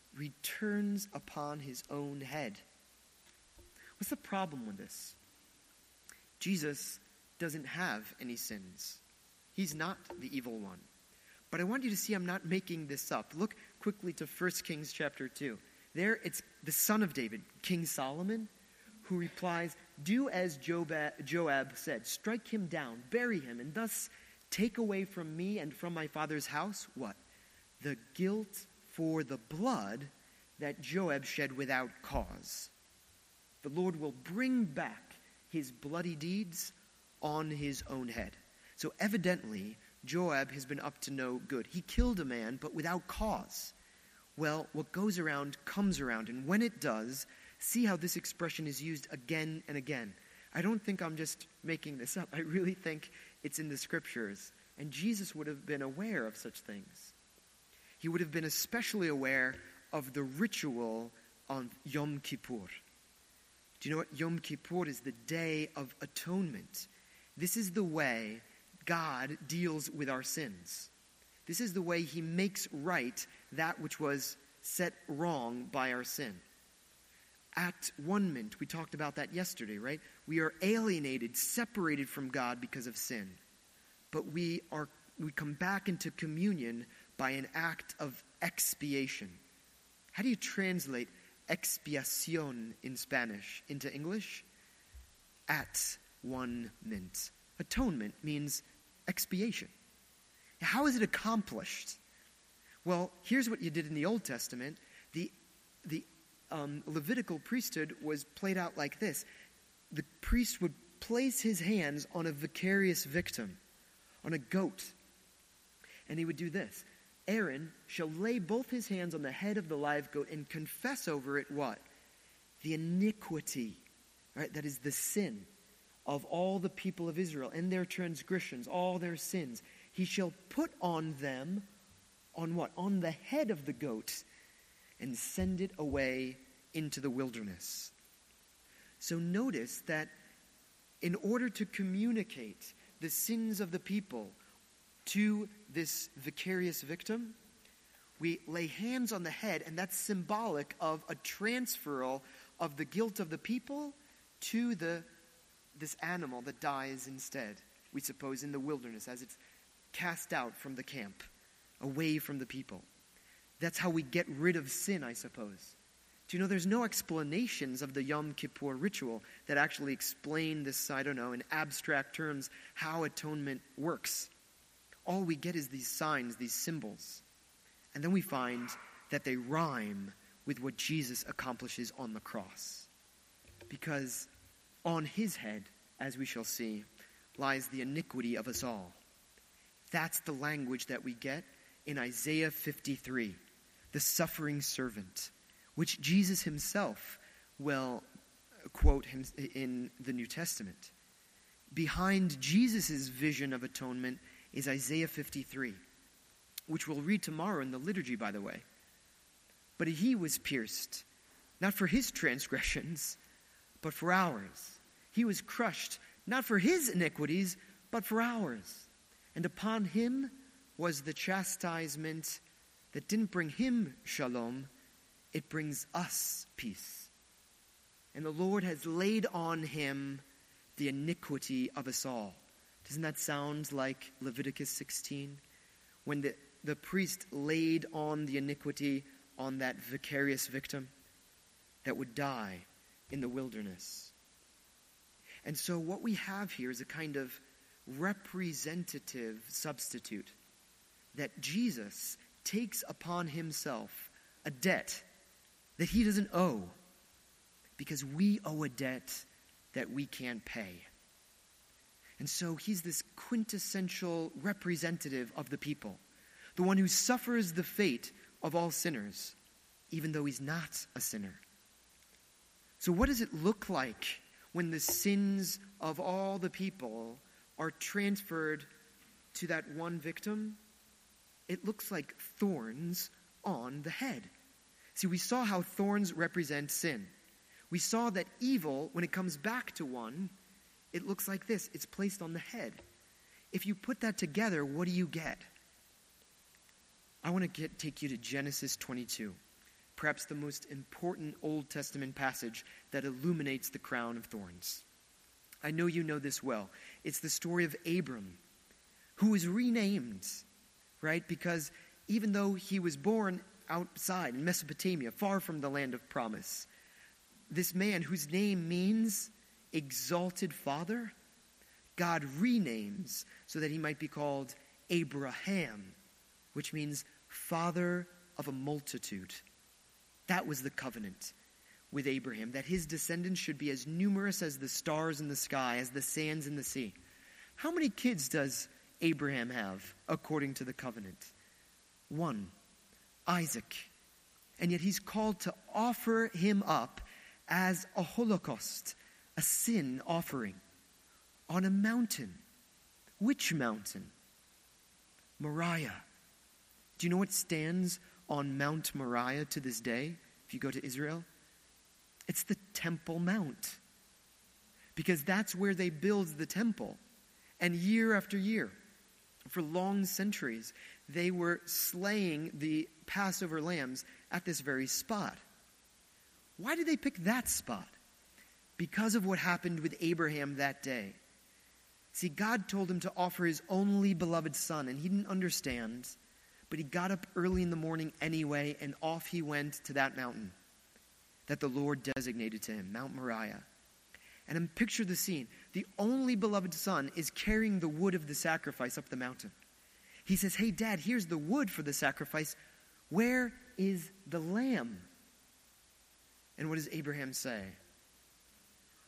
returns upon his own head. What's the problem with this? Jesus doesn't have any sins. He's not the evil one. But I want you to see I'm not making this up. Look quickly to First Kings chapter two. There it's the son of David, King Solomon, who replies, do as Joab said, strike him down, bury him, and thus take away from me and from my father's house, what? The guilt for the blood that Joab shed without cause. The Lord will bring back his bloody deeds on his own head. So evidently, Joab has been up to no good. He killed a man, but without cause. Well, what goes around comes around, and when it does, see how this expression is used again and again. I don't think I'm just making this up. I really think it's in the scriptures. And Jesus would have been aware of such things. He would have been especially aware of the ritual on Yom Kippur. Do you know what Yom Kippur is? The Day of Atonement. This is the way God deals with our sins. This is the way he makes right that which was set wrong by our sin. At one mint, we talked about that yesterday, right? We are alienated, separated from God because of sin. But we are we come back into communion by an act of expiation. How do you translate expiación in Spanish into English? At one mint. Atonement means expiation. How is it accomplished? Well, here's what you did in the Old Testament. The, the um, Levitical priesthood was played out like this. The priest would place his hands on a vicarious victim, on a goat. And he would do this. Aaron shall lay both his hands on the head of the live goat and confess over it what? The iniquity, right? That is the sin of all the people of Israel and their transgressions, all their sins. He shall put on them, on what? On the head of the goat, and send it away into the wilderness. So notice that in order to communicate the sins of the people to this vicarious victim, we lay hands on the head, and that's symbolic of a transferal of the guilt of the people to the this animal that dies instead, we suppose in the wilderness as it's cast out from the camp, away from the people. That's how we get rid of sin, I suppose. Do you know there's no explanations of the Yom Kippur ritual that actually explain this, I don't know, in abstract terms, how atonement works. All we get is these signs, these symbols. And then we find that they rhyme with what Jesus accomplishes on the cross. Because on his head, as we shall see, lies the iniquity of us all. That's the language that we get in Isaiah fifty-three, the suffering servant, which Jesus himself will quote him in the New Testament. Behind Jesus' vision of atonement is Isaiah fifty-three, which we'll read tomorrow in the liturgy, by the way. But he was pierced, not for his transgressions, but for ours. He was crushed, not for his iniquities, but for ours. And upon him was the chastisement that didn't bring him shalom, it brings us peace. And the Lord has laid on him the iniquity of us all. Doesn't that sound like Leviticus sixteen? When the, the priest laid on the iniquity on that vicarious victim that would die in the wilderness. And so what we have here is a kind of representative substitute that Jesus takes upon himself a debt that he doesn't owe because we owe a debt that we can't pay. And so he's this quintessential representative of the people, the one who suffers the fate of all sinners, even though he's not a sinner. So what does it look like when the sins of all the people are transferred to that one victim? It looks like thorns on the head. See, we saw how thorns represent sin. We saw that evil, when it comes back to one, it looks like this. It's placed on the head. If you put that together, what do you get? I want to get, take you to Genesis twenty-two, perhaps the most important Old Testament passage that illuminates the crown of thorns. I know you know this well. It's the story of Abram, who was renamed, right? Because even though he was born outside in Mesopotamia, far from the land of promise, this man whose name means exalted father, God renames so that he might be called Abraham, which means father of a multitude. That was the covenant with Abraham, that his descendants should be as numerous as the stars in the sky, as the sands in the sea. How many kids does Abraham have according to the covenant? One, Isaac. And yet he's called to offer him up as a holocaust, a sin offering, on a mountain. Which mountain? Moriah. Do you know what stands on Mount Moriah to this day, if you go to Israel? It's the Temple Mount. Because that's where they build the temple. And year after year, for long centuries, they were slaying the Passover lambs at this very spot. Why did they pick that spot? Because of what happened with Abraham that day. See, God told him to offer his only beloved son, and he didn't understand. But he got up early in the morning anyway, and off he went to that mountain that the Lord designated to him, Mount Moriah. And then picture the scene. The only beloved son is carrying the wood of the sacrifice up the mountain. He says, "Hey, Dad, here's the wood for the sacrifice. Where is the lamb?" And what does Abraham say?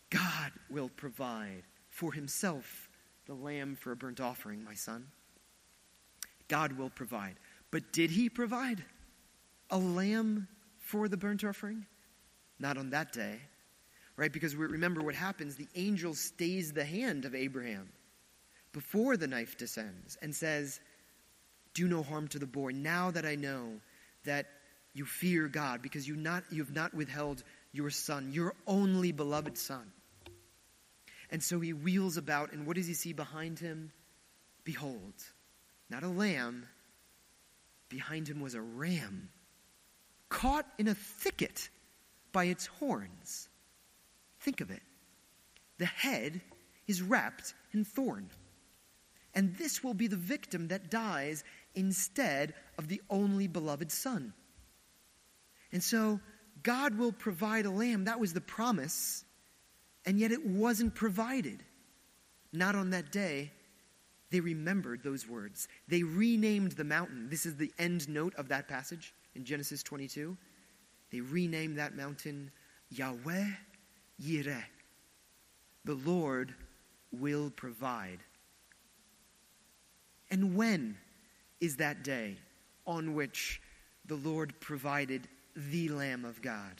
God will provide for himself the lamb for a burnt offering, my son. God will provide. But did he provide a lamb for the burnt offering? Not on that day, right? Because we remember what happens. The angel stays the hand of Abraham before the knife descends and says, do no harm to the boy. Now that I know that you fear God, because you not you have not withheld your son, your only beloved son. And so he wheels about, and what does he see behind him? Behold, not a lamb. Behind him was a ram, caught in a thicket by its horns. Think of it. The head is wrapped in thorn. And this will be the victim that dies instead of the only beloved son. And so God will provide a lamb. That was the promise. And yet it wasn't provided. Not on that day. They remembered those words. They renamed the mountain. This is the end note of that passage in Genesis twenty-two. They renamed that mountain Yahweh Yireh. The Lord will provide. And when is that day on which the Lord provided the Lamb of God?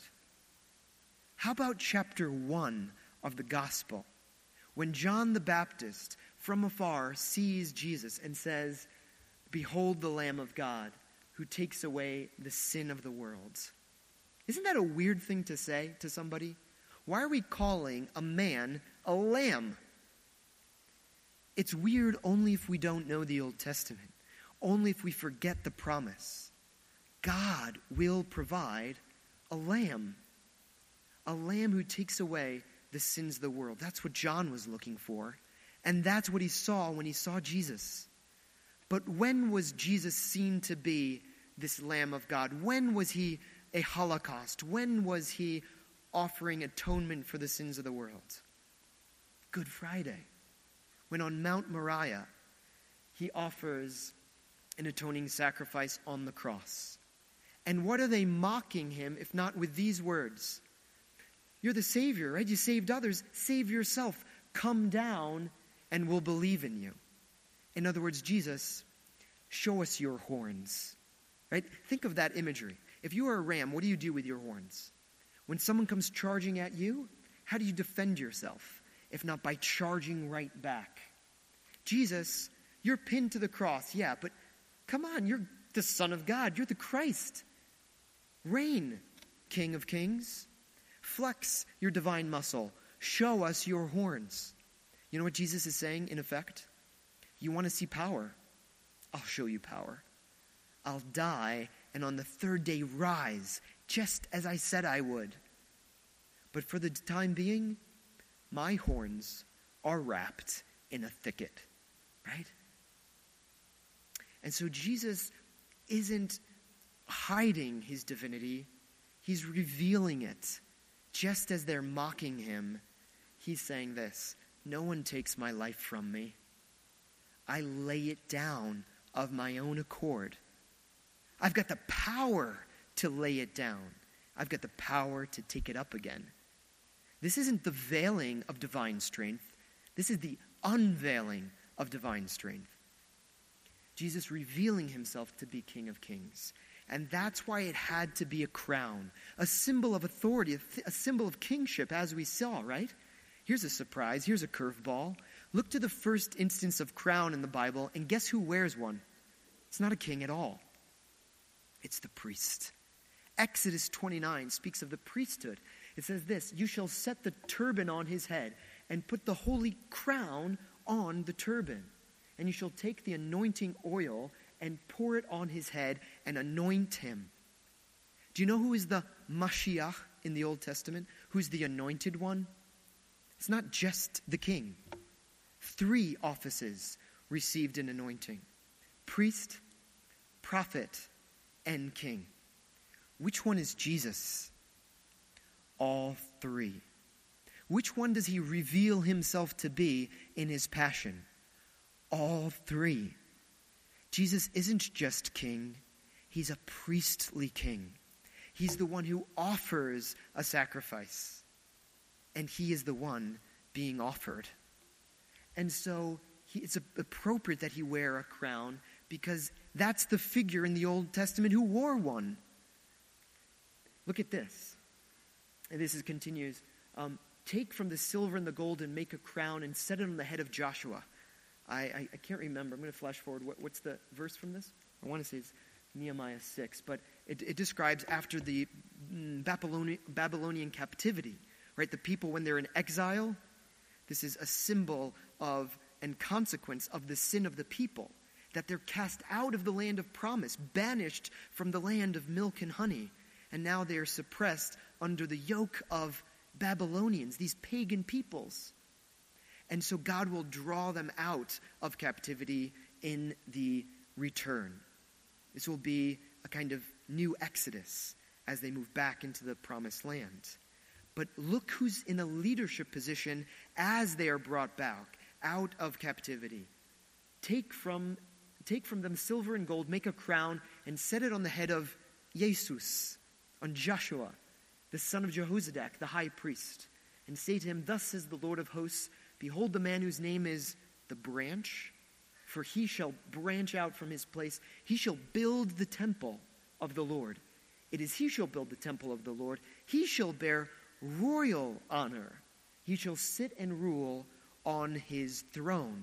How about chapter one of the Gospel, when John the Baptist from afar sees Jesus and says, behold the Lamb of God who takes away the sin of the world. Isn't that a weird thing to say to somebody? Why are we calling a man a lamb? It's weird only if we don't know the Old Testament, only if we forget the promise. God will provide a lamb, a lamb who takes away the sins of the world. That's what John was looking for, and that's what he saw when he saw Jesus. But when was Jesus seen to be this Lamb of God? When was he a Holocaust? When was he offering atonement for the sins of the world? Good Friday, when on Mount Moriah, he offers an atoning sacrifice on the cross. And what are they mocking him, if not with these words? You're the Savior, right? You saved others. Save yourself. Come down and we'll believe in you. In other words, Jesus, show us your horns, right? Think of that imagery. If you are a ram, what do you do with your horns? When someone comes charging at you, how do you defend yourself? If not by charging right back. Jesus, you're pinned to the cross, yeah, but come on, you're the Son of God. You're the Christ. Reign, King of Kings. Flex your divine muscle. Show us your horns. You know what Jesus is saying, in effect? You want to see power? I'll show you power. I'll die and on the third day rise, just as I said I would. But for the time being, my horns are wrapped in a thicket, right? And so Jesus isn't hiding his divinity. He's revealing it. Just as they're mocking him, he's saying this, no one takes my life from me. I lay it down of my own accord. I've got the power to lay it down. I've got the power to take it up again. This isn't the veiling of divine strength. This is the unveiling of divine strength. Jesus revealing himself to be King of Kings. And that's why it had to be a crown, a symbol of authority, a, th- a symbol of kingship, as we saw, right? Here's a surprise. Here's a curveball. Look to the first instance of crown in the Bible, and guess who wears one? It's not a king at all. It's the priest. Exodus twenty-nine speaks of the priesthood. It says this, you shall set the turban on his head and put the holy crown on the turban. And you shall take the anointing oil and pour it on his head and anoint him. Do you know who is the Mashiach in the Old Testament? Who's the anointed one? It's not just the king. Three offices received an anointing. Priest, prophet, and king. Which one is Jesus? All three. Which one does he reveal himself to be in his passion? All three. Jesus isn't just king. He's a priestly king. He's the one who offers a sacrifice. and he is the one being offered. And so he, it's appropriate that he wear a crown because that's the figure in the Old Testament who wore one. Look at this. And this is, continues. Um, Take from the silver and the gold and make a crown and set it on the head of Joshua. I, I, I can't remember. I'm going to flash forward. What, what's the verse from this? I want to say it's Nehemiah six, but it, it describes after the mm, Babylonian, Babylonian captivity, right? The people, when they're in exile, this is a symbol of and consequence of the sin of the people, that they're cast out of the land of promise, banished from the land of milk and honey, and now they are suppressed under the yoke of Babylonians, these pagan peoples. And so God will draw them out of captivity in the return. This will be a kind of new exodus as they move back into the promised land. But look who's in a leadership position as they are brought back out of captivity. Take from, take from them silver and gold, make a crown, and set it on the head of Jesus, on Joshua, the son of Jehozadak, the high priest, and say to him, Thus says the Lord of hosts, behold the man whose name is the branch, for he shall branch out from his place. He shall build the temple of the Lord. It is he shall build the temple of the Lord. He shall bear royal honor. He shall sit and rule on his throne.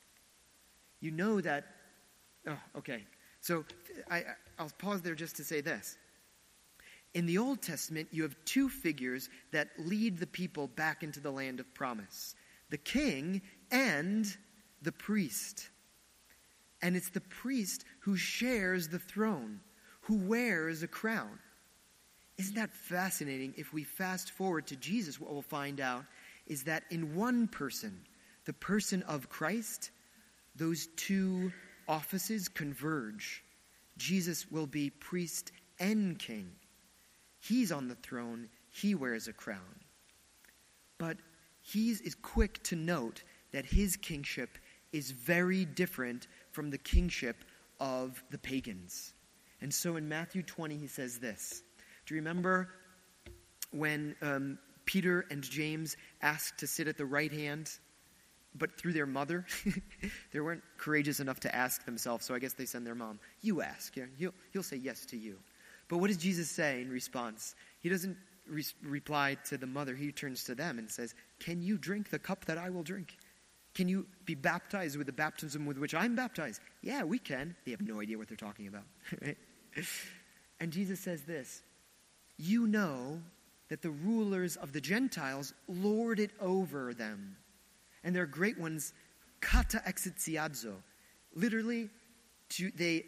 You know that, oh, okay. So I, I'll pause there just to say this. In the Old Testament, you have two figures that lead the people back into the land of promise. The king and the priest. And it's the priest who shares the throne, who wears a crown. Isn't that fascinating? If we fast forward to Jesus, what we'll find out is that in one person, the person of Christ, those two offices converge. Jesus will be priest and king. He's on the throne. He wears a crown. But he is quick to note that his kingship is very different from the kingship of the pagans. And so in Matthew twenty, he says this. Do you remember when um, Peter and James asked to sit at the right hand, but through their mother? They weren't courageous enough to ask themselves, so I guess they send their mom. You ask. Yeah, he'll, he'll say yes to you. But what does Jesus say in response? He doesn't re- reply to the mother. He turns to them and says, can you drink the cup that I will drink? Can you be baptized with the baptism with which I'm baptized? Yeah, we can. They have no idea what they're talking about. Right? And Jesus says this, you know that the rulers of the Gentiles lord it over them. And their great ones, kata exitiadzo. Literally, to, they,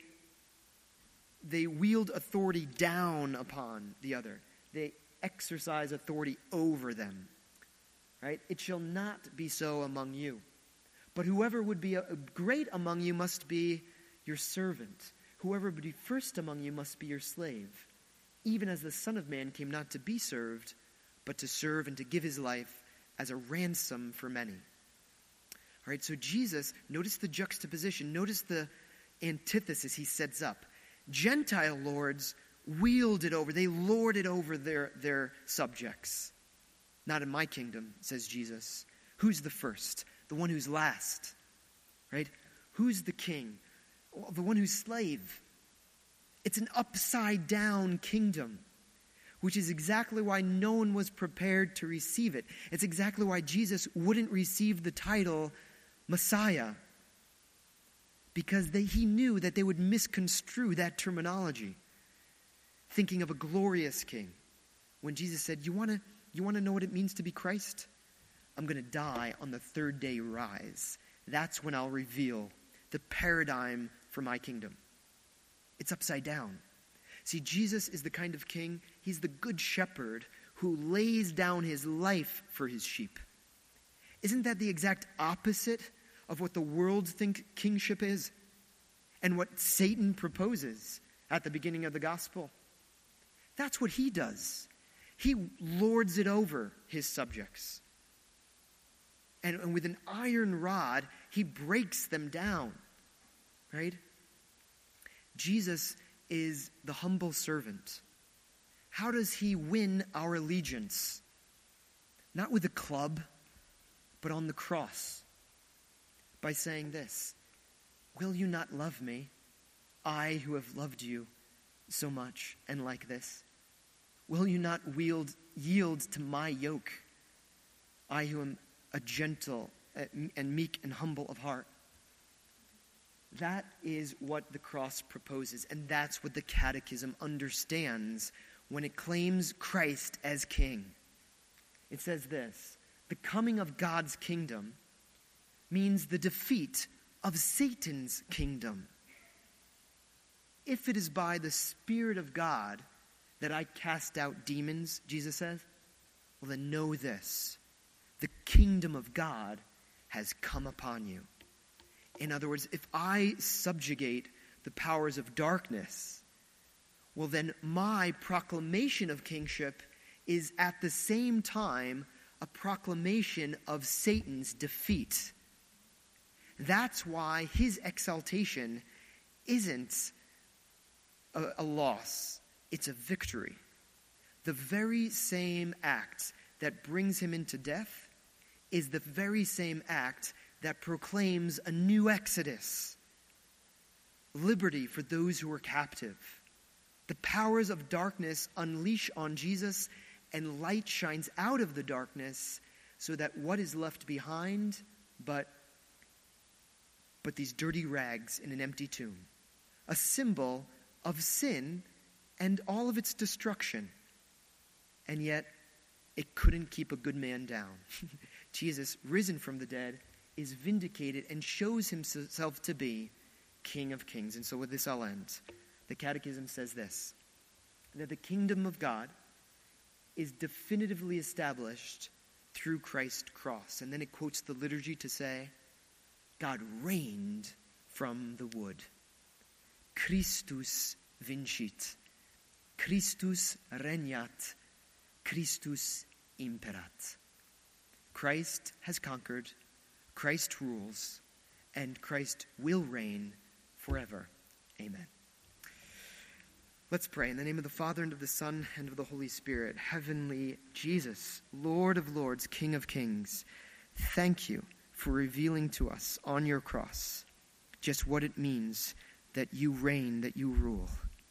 they wield authority down upon the other. They exercise authority over them. Right? It shall not be so among you. But whoever would be a, a great among you must be your servant. Whoever would be first among you must be your slave. Even as the Son of Man came not to be served, but to serve and to give his life as a ransom for many. All right, so Jesus, notice the juxtaposition, notice the antithesis he sets up. Gentile lords wield it over, they lord it over their, their subjects. Not in my kingdom, says Jesus. Who's the first? The one who's last, right? Who's the king? Well, the one who's slave. It's an upside down kingdom, which is exactly why no one was prepared to receive it. It's exactly why Jesus wouldn't receive the title Messiah, because they, he knew that they would misconstrue that terminology, thinking of a glorious king. When Jesus said, you want to you want to know what it means to be Christ? I'm going to die on the third day rise. That's when I'll reveal the paradigm for my kingdom. It's upside down. See, Jesus is the kind of king, he's the good shepherd who lays down his life for his sheep. Isn't that the exact opposite of what the world think kingship is? And what Satan proposes at the beginning of the gospel? That's what he does. He lords it over his subjects. And, and with an iron rod, he breaks them down. Right? Jesus is the humble servant. How does he win our allegiance? not with a club, but on the cross, by saying this, will you not love me, I who have loved you so much and like this? Will you not wield, yield to my yoke, I who am a gentle and meek and humble of heart? That is what the cross proposes, and that's what the Catechism understands when it claims Christ as king. It says this: the coming of God's kingdom means the defeat of Satan's kingdom. If it is by the Spirit of God that I cast out demons, Jesus says, well then know this: the kingdom of God has come upon you. In other words, if I subjugate the powers of darkness, well then my proclamation of kingship is at the same time a proclamation of Satan's defeat. That's why his exaltation isn't a, a loss, it's a victory. The very same act that brings him into death is the very same act that proclaims a new exodus, liberty for those who are captive. The powers of darkness unleash on Jesus, and light shines out of the darkness, so that what is left behind but, but these dirty rags in an empty tomb, a symbol of sin and all of its destruction. And yet, it couldn't keep a good man down. Jesus, risen from the dead, is vindicated and shows himself to be King of Kings. And so with this I'll end. The Catechism says this, that the kingdom of God is definitively established through Christ's cross. And then it quotes the liturgy to say, God reigned from the wood. Christus vincit. Christus regnat. Christus imperat. Christ has conquered, Christ rules, and Christ will reign forever. Amen. Let's pray. In the name of the Father, and of the Son, and of the Holy Spirit. Heavenly Jesus, Lord of lords, King of kings, thank you for revealing to us on your cross just what it means that you reign, that you rule.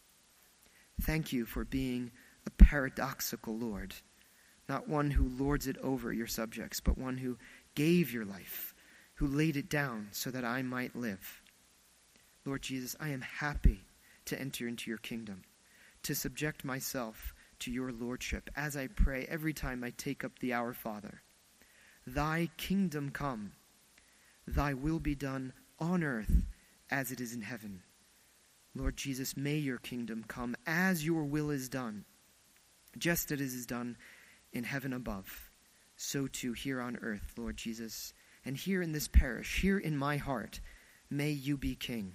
Thank you for being a paradoxical Lord, not one who lords it over your subjects, but one who gave your life, who laid it down so that I might live. Lord Jesus, I am happy to enter into your kingdom, to subject myself to your lordship, as I pray every time I take up the Our Father. Thy kingdom come, thy will be done on earth as it is in heaven. Lord Jesus, may your kingdom come as your will is done, just as it is done in heaven above, so too here on earth, Lord Jesus. And here in this parish, here in my heart, may you be king.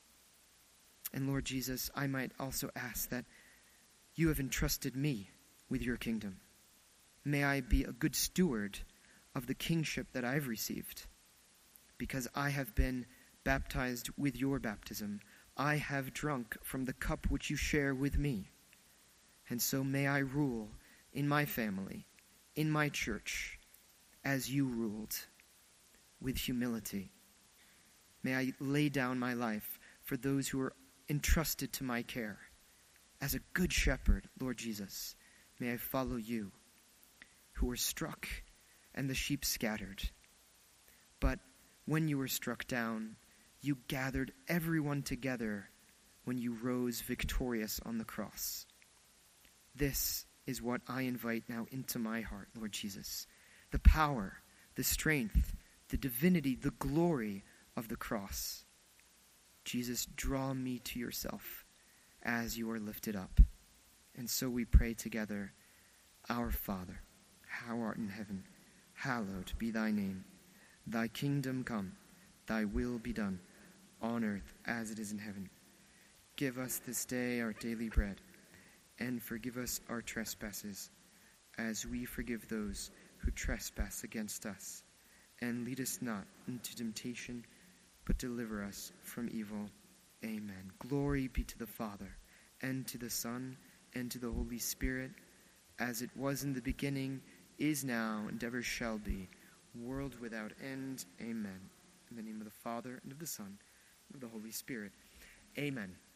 And Lord Jesus, I might also ask that you have entrusted me with your kingdom. May I be a good steward of the kingship that I've received, because I have been baptized with your baptism. I have drunk from the cup which you share with me. And so may I rule in my family, in my church, as you ruled, with humility. May I lay down my life for those who are entrusted to my care. As a good shepherd, Lord Jesus, may I follow you, who were struck and the sheep scattered. But when you were struck down, you gathered everyone together when you rose victorious on the cross. This is what I invite now into my heart, Lord Jesus. The power, the strength, the divinity, the glory of the cross. Jesus, draw me to yourself as you are lifted up. And so we pray together, Our Father, who art in heaven, hallowed be thy name. Thy kingdom come, thy will be done, on earth as it is in heaven. Give us this day our daily bread, and forgive us our trespasses, as we forgive those who trespass against us. And lead us not into temptation, but deliver us from evil. Amen. Glory be to the Father, and to the Son, and to the Holy Spirit, as it was in the beginning, is now, and ever shall be, world without end. Amen. In the name of the Father, and of the Son, and of the Holy Spirit. Amen.